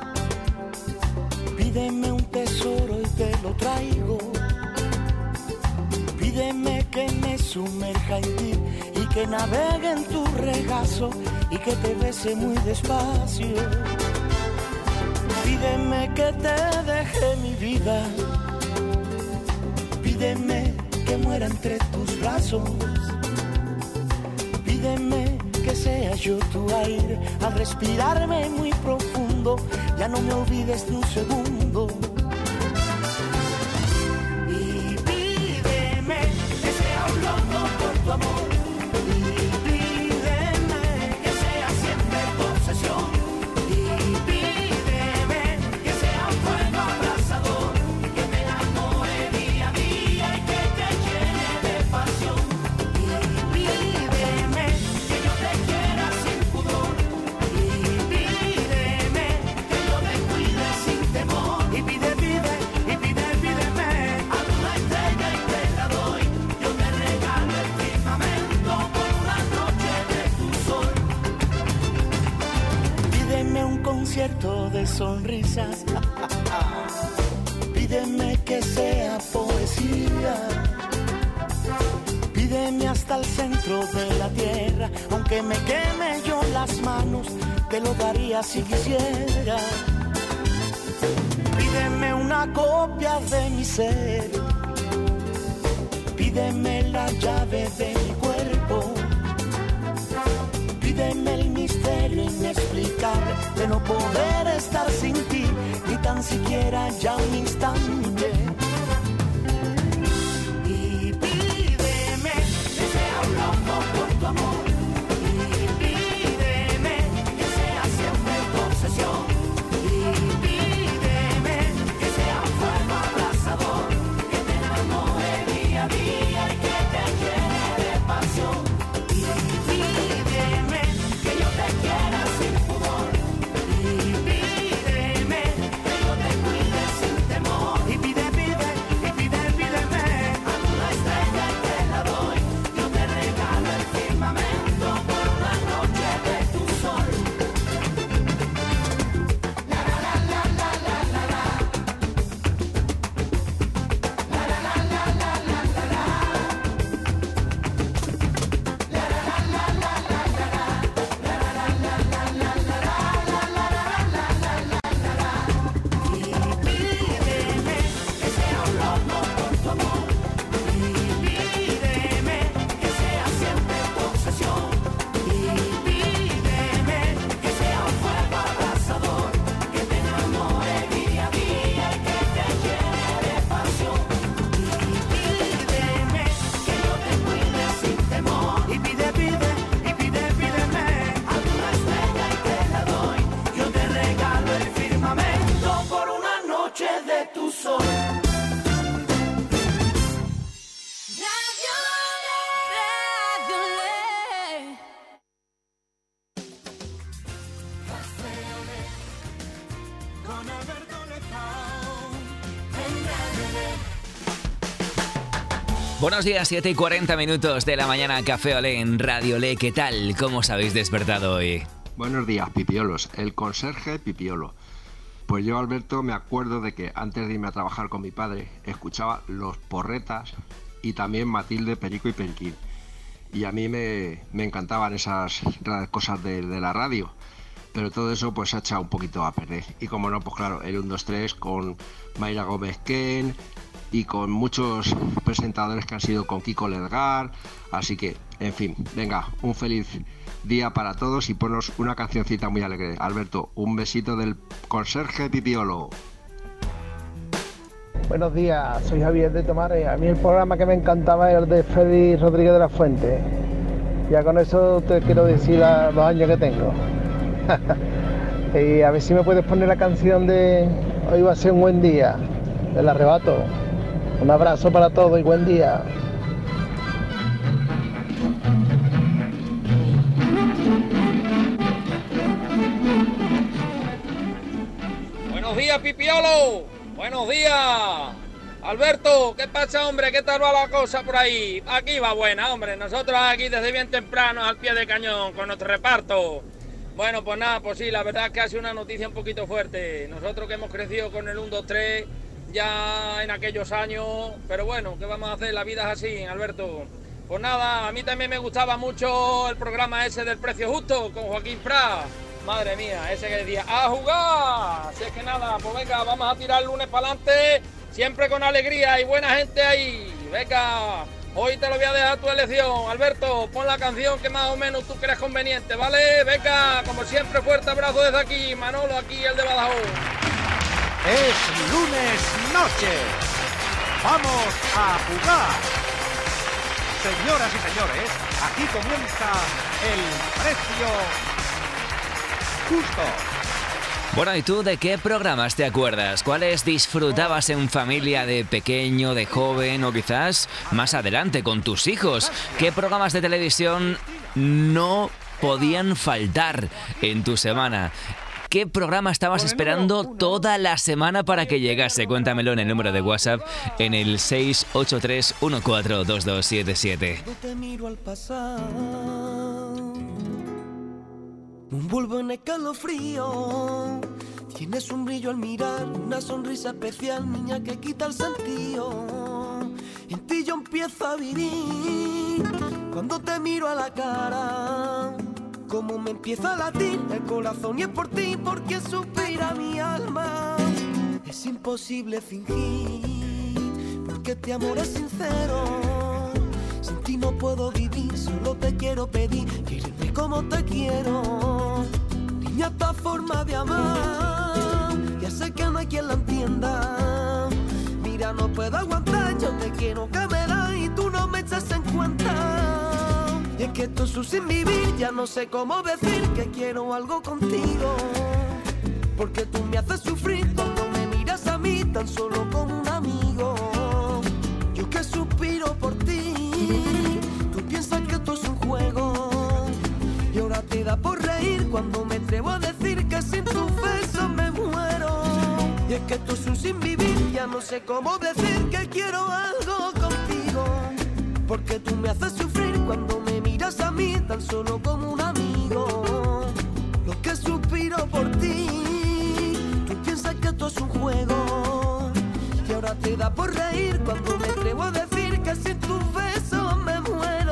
Speaker 8: pídeme un tesoro y te lo traigo, pídeme que me sumerja en ti y que navegue en tu regazo y que te bese muy despacio, pídeme que te deje mi vida, pídeme que muera entre tus brazos, pídeme que sea yo tu aire, al respirarme muy profundo, ya no me olvides ni un segundo. Y pídeme que sea un loco por tu amor, y pídeme que sea siempre tu obsesión, y pídeme que sea un fuego abrasador, que me enamore día a día y que te llene de pasión, y pídeme que yo te quiera sin pudor, y pídeme que yo te cuide sin temor, y pide, pide, y pide, pídeme a una estrella y te la doy, yo te regalo el firmamento por una noche de tu sol, pídeme un concierto de sonrisas, pídeme que sea poesía, pídeme hasta el centro de la tierra, aunque me queme yo las manos, te lo daría si quisiera. Pídeme una copia de mi ser, pídeme la llave de mi cuerpo, pídeme el misterio inexplicable de no poder estar sin ti, ni tan siquiera ya un instante. Y pídeme que sea un loco por tu amor, y pídeme que sea siempre tu obsesión, y pídeme que sea un fuego abrasador, que te enamore día a día y que te llene de pasión, y pídeme que yo te quiera sin pudor, y pídeme que yo te cuide sin temor, y pide, con Alberto Lezao en Radio Le.
Speaker 3: Buenos días, siete y cuarenta minutos de la mañana, Café Olé en Radio Le. ¿Qué tal? ¿Cómo os habéis despertado hoy?
Speaker 16: Buenos días, pipiolos. El conserje pipiolo. Pues yo, Alberto, me acuerdo de que antes de irme a trabajar con mi padre, escuchaba Los Porretas y también Matilde, Perico y Periquín. Y a mí me, me encantaban esas cosas de, de la radio. Pero todo eso pues se ha echado un poquito a perder. Y como no, pues claro, el uno, dos, tres con Mayra Gómez Ken y con muchos presentadores que han sido con Kiko Ledgar. Así que, en fin, venga, un feliz día para todos y ponos una cancioncita muy alegre. Alberto, un besito del conserje pipiolo.
Speaker 17: Buenos días, soy Javier de Tomares. A mí el programa que me encantaba era el de Freddy Rodríguez de la Fuente. Ya con eso te quiero decir los años que tengo. Y a ver si me puedes poner la canción de Hoy va a ser un buen día, del Arrebato. Un abrazo para todos y buen día.
Speaker 18: Buenos días, Pipiolo. Buenos días. Alberto, ¿qué pasa, hombre? ¿Qué tal va la cosa por ahí? Aquí va buena, hombre. Nosotros aquí desde bien temprano al pie de cañón con nuestro reparto. Bueno, pues nada, pues sí, la verdad es que ha sido una noticia un poquito fuerte. Nosotros que hemos crecido con el uno, dos, tres ya en aquellos años, pero bueno, ¿qué vamos a hacer? La vida es así, Alberto. Pues nada, a mí también me gustaba mucho el programa ese del Precio Justo con Joaquín Prat. Madre mía, ese que decía, ¡a jugar! Si es que nada, pues venga, vamos a tirar el lunes para adelante, siempre con alegría y buena gente ahí. Venga, hoy te lo voy a dejar a tu elección. Alberto, pon la canción que más o menos tú creas conveniente, ¿vale? Venga, como siempre, fuerte abrazo desde aquí. Manolo, aquí, el de Badajoz.
Speaker 19: Es lunes noche. Vamos a jugar. Señoras y señores, aquí comienza el Precio Justo.
Speaker 3: Bueno, ¿y tú de qué programas te acuerdas? ¿Cuáles disfrutabas en familia de pequeño, de joven o quizás más adelante con tus hijos? ¿Qué programas de televisión no podían faltar en tu semana? ¿Qué programa estabas esperando toda la semana para que llegase? Cuéntamelo en el número de WhatsApp en el seis ocho tres uno cuatro dos dos siete siete.
Speaker 7: Cuando te miro al pasar, me envuelvo en escalofrío. Tienes un brillo al mirar, una sonrisa especial, niña, que quita el sentido. En ti yo empiezo a vivir. Cuando te miro a la cara, como me empieza a latir el corazón, y es por ti porque suspira mi alma. Es imposible fingir, porque este amor es sincero. Sin ti no puedo vivir, solo te quiero pedir, quíreme como te quiero. Niña, esta forma de amar, ya sé que no hay quien la entienda. Mira, no puedo aguantar, yo te quiero que me das y tú no me echas en cuenta. Y es que esto es un sin vivir, ya no sé cómo decir que quiero algo contigo. Porque tú me haces sufrir cuando me miras a mí tan solo como un amigo. Yo que suspiro por ti, tú piensas que esto es un juego. Y ahora te da por reír cuando me atrevo a decir que sin tus besos me muero. Y es que esto es un sin vivir, ya no sé cómo decir que quiero algo contigo. Porque tú me haces sufrir cuando me miras a mí tan solo como un amigo. Lo que suspiro por ti, tú piensas que esto es un juego. Y ahora te da por reír cuando me atrevo a decir que sin tus besos me muero.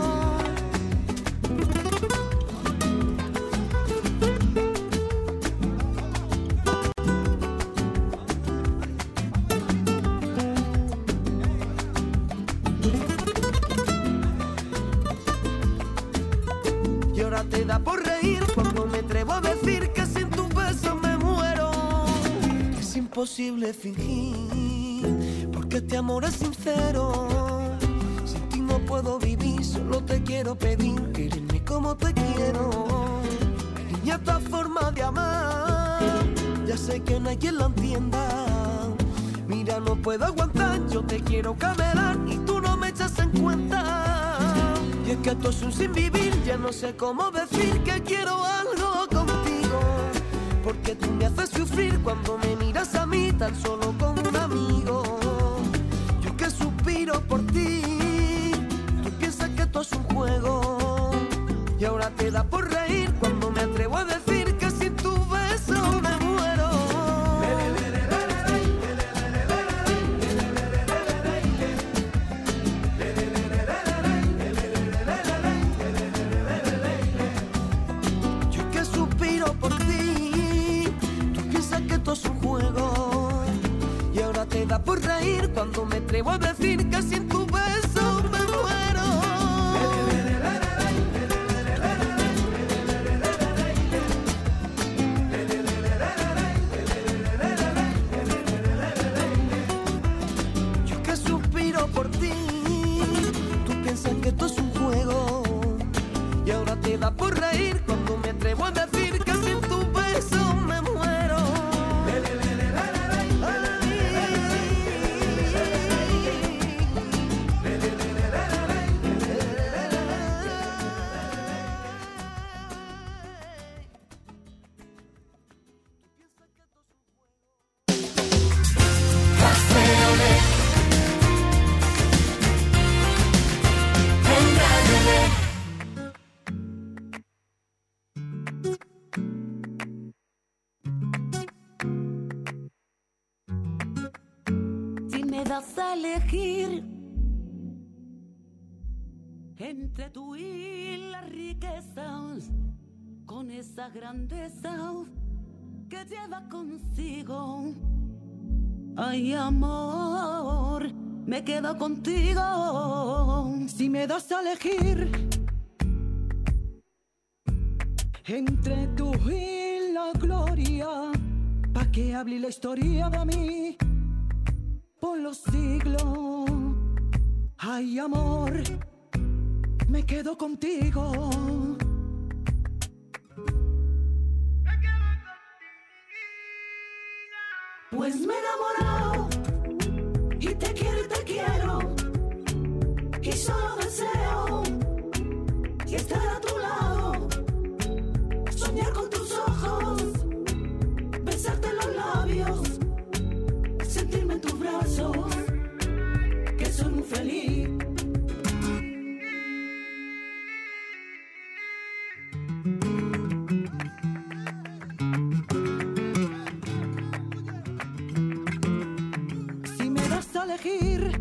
Speaker 7: Te da por reír cuando me atrevo a decir que sin tus besos me muero. Es imposible fingir, porque este amor es sincero. Sin ti no puedo vivir, solo te quiero pedir, quererme como te quiero. Niña, esta forma de amar, ya sé que no hay quien la entienda. Mira, no puedo aguantar, yo te quiero camelar y tú no me echas en cuenta. Y es que esto es un sin vivir, ya no sé cómo decir que quiero algo contigo. porque tú me haces sufrir cuando me miras a mí tan solo como un amigo. Yo que suspiro por ti, tú piensas que esto es un juego y ahora te da por reír cuando me atrevo a decir que sin tu beso me muero. Yo que suspiro por ti, tú piensas que esto es un juego y ahora te da por reír cuando me atrevo a decir que sin tu beso me muero. Yo que suspiro por ti, tú piensas que esto es un juego y ahora te da por reír cuando me atrevo a decir que sin tu beso me muero.
Speaker 1: Si me das a elegir entre tú y la riqueza, con esa grandeza que lleva consigo, ay amor, me quedo contigo.
Speaker 20: Si me das a elegir entre tú y la gloria, pa' que hable la historia de mí por los siglos, ay amor, me quedo contigo.
Speaker 1: Pues me he enamorado y te quiero y te quiero y solo deseo y estar a tu lado, soñar con tus ojos, besarte los labios, sentirme en tus brazos, que soy muy feliz.
Speaker 20: Si me das a elegir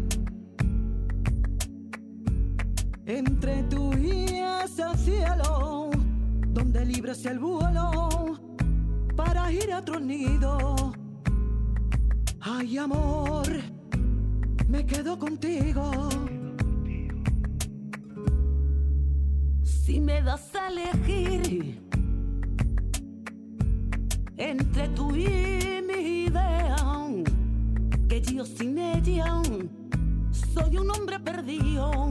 Speaker 20: entre tú y ese cielo, donde libre sea el vuelo para ir a otro nido, ay amor, me quedo contigo.
Speaker 1: Si me das a elegir entre tú y mi idea, que yo sin ella soy un hombre perdido,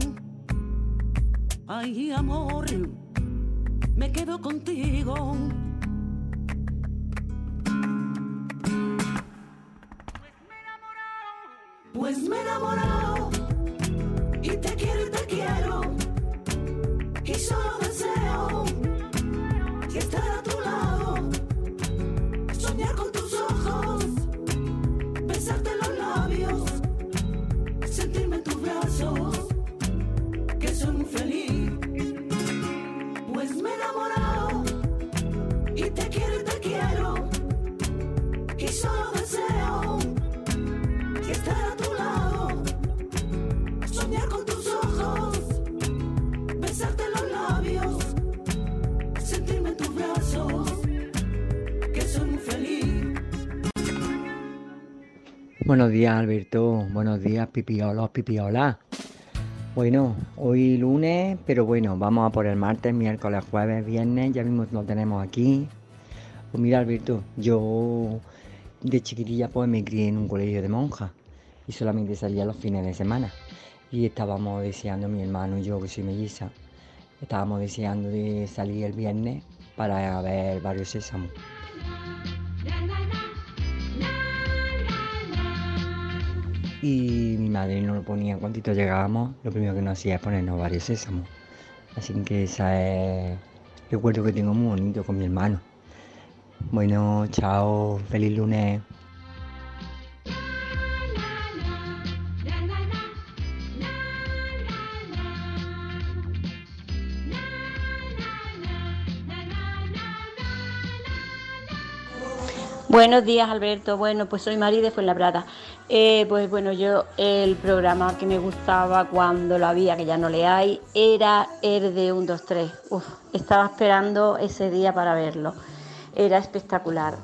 Speaker 1: ay amor, me quedo contigo. Pues me he enamorado y te quiero y te quiero y solo deseo y estar a tu lado, soñar con tus ojos, besarte los labios, sentirme en tus brazos, que soy muy feliz. Pues me he enamorado y te quiero y te quiero y solo deseo y estar a tu lado, soñar con tus ojos, besarte los labios, sentirme en tus brazos, que soy muy feliz.
Speaker 21: Buenos días, Alberto. Buenos días, pipiolos, pipiolas. Bueno, hoy lunes, pero bueno, vamos a por el martes, miércoles, jueves, viernes, ya mismo lo tenemos aquí. Pues mira, Alberto, yo de chiquitilla pues me crié en un colegio de monjas y solamente salía los fines de semana. Y estábamos deseando, mi hermano y yo, que soy melliza, estábamos deseando de salir el viernes para ver Barrio Sésamo. Y mi madre no lo ponía cuantito llegábamos, lo primero que nos hacía es ponernos Barrio Sésamo. Así que ese es el recuerdo que tengo muy bonito con mi hermano. Bueno, chao, feliz lunes.
Speaker 2: Buenos días, Alberto. Bueno, pues soy Mari de Fuenlabrada. Eh, pues bueno, yo el programa que me gustaba cuando lo había, que ya no le hay, era el de uno, dos, tres. Uf, estaba esperando ese día para verlo. Era espectacular.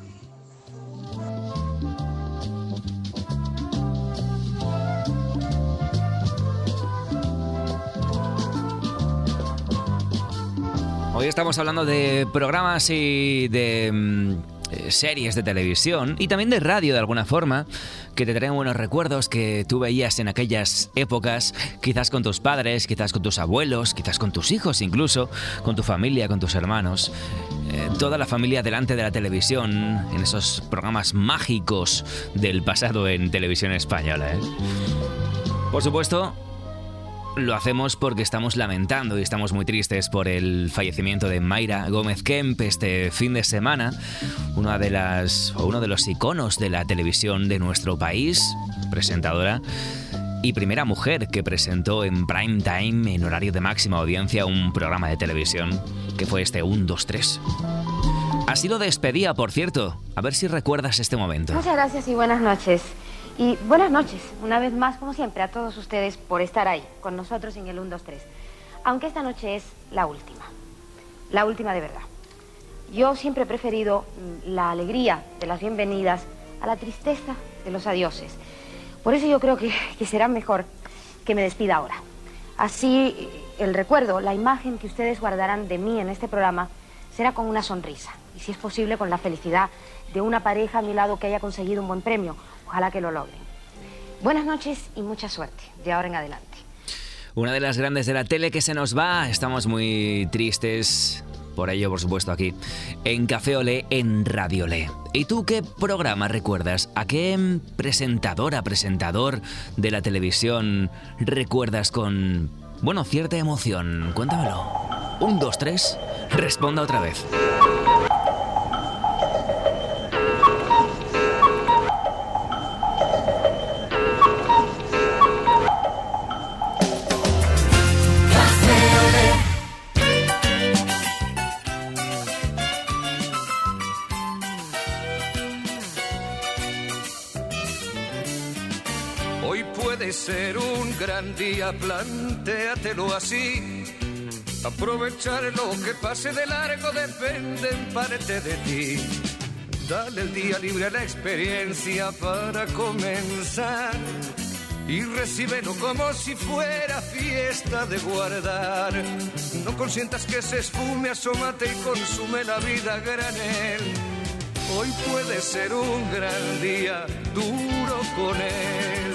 Speaker 3: Hoy estamos hablando de programas y de mm, series de televisión y también de radio de alguna forma que te traen buenos recuerdos que tú veías en aquellas épocas, quizás con tus padres, quizás con tus abuelos, quizás con tus hijos incluso, con tu familia, con tus hermanos. Eh, toda la familia delante de la televisión en esos programas mágicos del pasado en televisión española, ¿eh? Por supuesto, lo hacemos porque estamos lamentando y estamos muy tristes por el fallecimiento de Mayra Gómez Kemp este fin de semana, una de las, o uno de los iconos de la televisión de nuestro país, presentadora y primera mujer que presentó en prime time, en horario de máxima audiencia, un programa de televisión que fue este uno, dos, tres. Así lo despedía, por cierto. A ver si recuerdas este momento.
Speaker 22: Muchas gracias y buenas noches. Y buenas noches, una vez más, como siempre, a todos ustedes por estar ahí, con nosotros en el uno, dos, tres. Aunque esta noche es la última, la última de verdad. Yo siempre he preferido la alegría de las bienvenidas a la tristeza de los adioses. Por eso yo creo que, que será mejor que me despida ahora. Así, el recuerdo, la imagen que ustedes guardarán de mí en este programa será con una sonrisa. Y si es posible, con la felicidad de una pareja a mi lado que haya conseguido un buen premio. Ojalá que lo logren. Buenas noches y mucha suerte de ahora en adelante.
Speaker 3: Una de las grandes de la tele que se nos va. Estamos muy tristes por ello, por supuesto, aquí en Café Olé, en Radio Olé. ¿Y tú qué programa recuerdas? ¿A qué presentadora, presentador de la televisión recuerdas con, bueno, cierta emoción? Cuéntamelo. Un, dos, tres. Responda otra vez.
Speaker 23: Ser un gran día, plantéatelo así. Aprovechar lo que pase de largo depende en parte de ti. Dale el día libre a la experiencia para comenzar y recíbelo como si fuera fiesta de guardar. No consientas que se esfume, asómate y consume la vida a granel. Hoy puede ser un gran día, duro con él.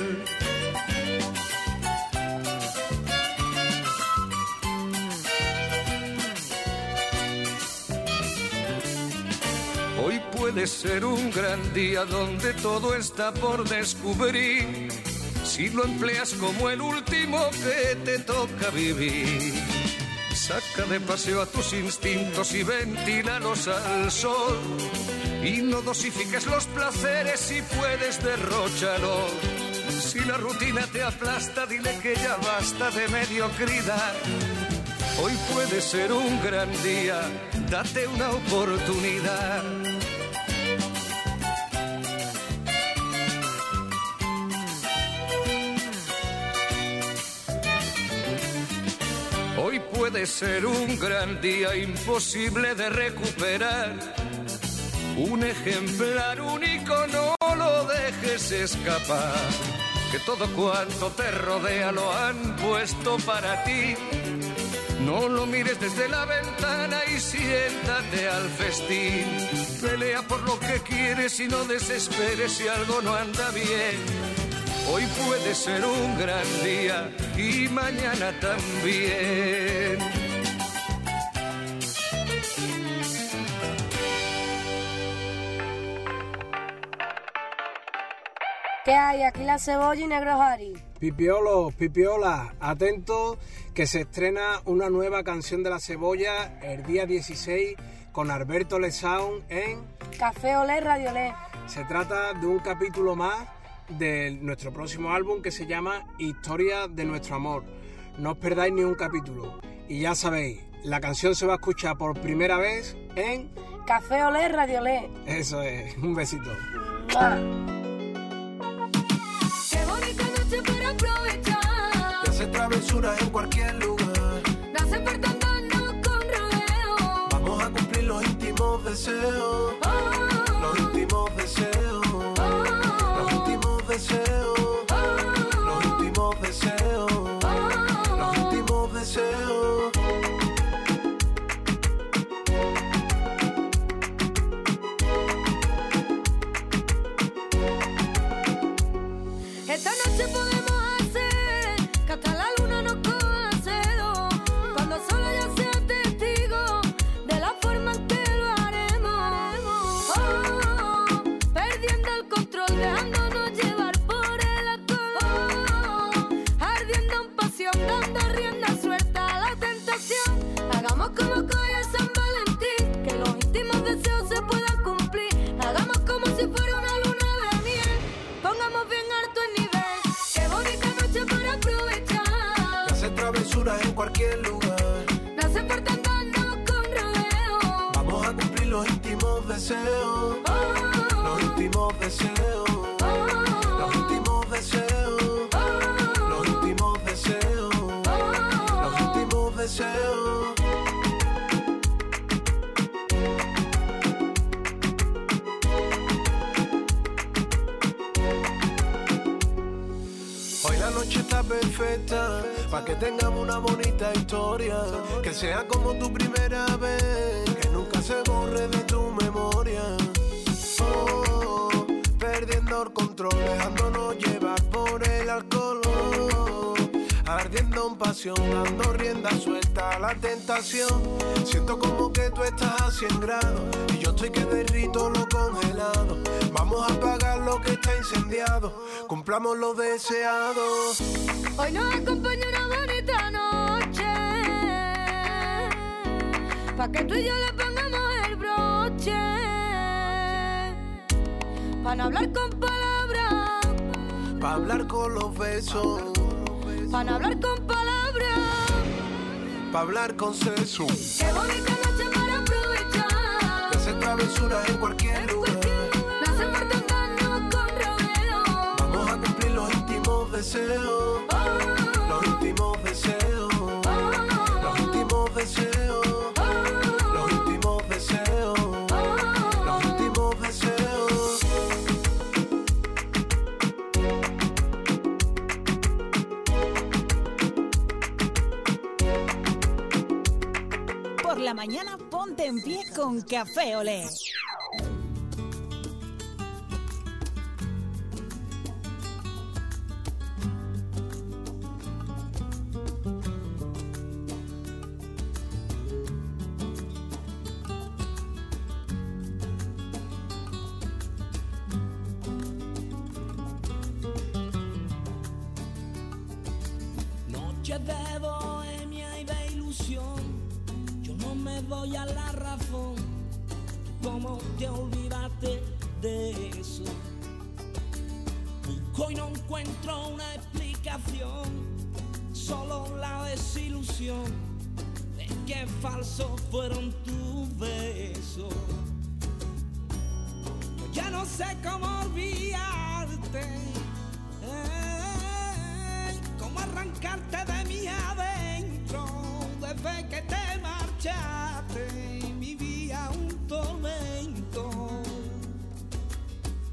Speaker 23: Hoy puede ser un gran día donde todo está por descubrir, si lo empleas como el último que te toca vivir. Saca de paseo a tus instintos y ventílalos al sol, y no dosifiques los placeres si puedes derróchalos. Si la rutina te aplasta, dile que ya basta de mediocridad. Hoy puede ser un gran día, date una oportunidad. Hoy puede ser un gran día imposible de recuperar. Un ejemplar único, no lo dejes escapar. Que todo cuanto te rodea lo han puesto para ti. No lo mires desde la ventana y siéntate al festín. Pelea por lo que quieres y no desesperes si algo no anda bien. Hoy puede ser un gran día y mañana también.
Speaker 24: ¿Qué hay? Aquí la cebolla y negro Harry.
Speaker 25: Pipiolo, Pipiola, atento que se estrena una nueva canción de la cebolla el día dieciséis con Alberto Lesaun en
Speaker 24: Café Olé, Radio Olé.
Speaker 25: Se trata de un capítulo más de nuestro próximo álbum que se llama Historia de nuestro amor. No os perdáis ni un capítulo. Y ya sabéis, la canción se va a escuchar por primera vez en
Speaker 24: Café Olé, Radio Olé.
Speaker 25: Eso es, un besito.
Speaker 24: ¡Mua!
Speaker 1: Qué bonita noche para aprovechar.
Speaker 7: Y hacer travesuras en cualquier lugar.
Speaker 1: No hace falta andarnos con rodeo.
Speaker 7: Vamos a cumplir los íntimos deseos.
Speaker 1: Oh,
Speaker 7: Los íntimos deseos.
Speaker 1: oh,
Speaker 7: Los íntimos deseos.
Speaker 1: oh,
Speaker 7: Los íntimos deseos.
Speaker 1: oh,
Speaker 7: Los íntimos deseos.
Speaker 1: Esta noche podemos hacer que hasta la luna nos coja cedo. Cuando solo ya sea testigo de la forma en que lo haremos. Oh, perdiendo el control, dejándonos llevar por el alcohol. Oh, ardiendo en pasión, dando rienda suelta a la tentación. Hagamos como coge San Valentín, que los íntimos deseos se puedan cumplir. Hagamos como si fuera una luna de miel. Pongamos bien alto el nivel. Qué bonita noche para aprovechar.
Speaker 7: Y hacer travesuras en cualquier lugar.
Speaker 1: No hace falta andarnos con rodeo.
Speaker 7: Vamos a cumplir los íntimos deseos.
Speaker 1: Oh,
Speaker 7: Los íntimos deseos.
Speaker 1: oh,
Speaker 7: Los íntimos deseos.
Speaker 1: oh,
Speaker 7: Los íntimos deseos.
Speaker 1: oh,
Speaker 7: Los íntimos deseos. Hoy la noche está perfecta, pa' que tengamos una bonita historia, que sea como tu primera vez, que nunca se borre de tu memoria. Oh, perdiendo el control, dejándonos llevar por el alcohol. Oh, ardiendo en pasión, dando rienda suelta a la tentación. Siento como que tú estás a cien grados y yo estoy que derrito lo congelado. Vamos a apagar lo que está incendiado, cumplamos lo deseado.
Speaker 1: hoy nos acompaña una bonita noche, pa' que tú y yo le pongamos el broche, pa' no hablar con palabras,
Speaker 7: Pa' hablar con los besos,
Speaker 1: pa' no hablar con palabras.
Speaker 7: pa' hablar con sexo.
Speaker 1: Qué bonita noche para aprovechar.
Speaker 7: Y hacer travesuras en cualquier lugar.
Speaker 1: No hace falta andarnos con rodeo.
Speaker 7: Vamos a cumplir los íntimos deseos.
Speaker 1: Oh,
Speaker 7: Los íntimos deseos.
Speaker 1: oh,
Speaker 7: Los íntimos deseos.
Speaker 1: oh,
Speaker 7: Los íntimos deseos.
Speaker 1: oh,
Speaker 7: Los íntimos deseos.
Speaker 4: Por la mañana ponte en pie con Café Olé.
Speaker 14: Noches de bohemia y de ilusión, yo no me doy a la razón. ¿Cómo te olvidaste de eso? Busco y no encuentro una explicación, solo la desilusión de que falsos fueron tus besos. Yo ya no sé cómo olvidarte, eh, cómo arrancarte de mí adentro desde que te marchaste.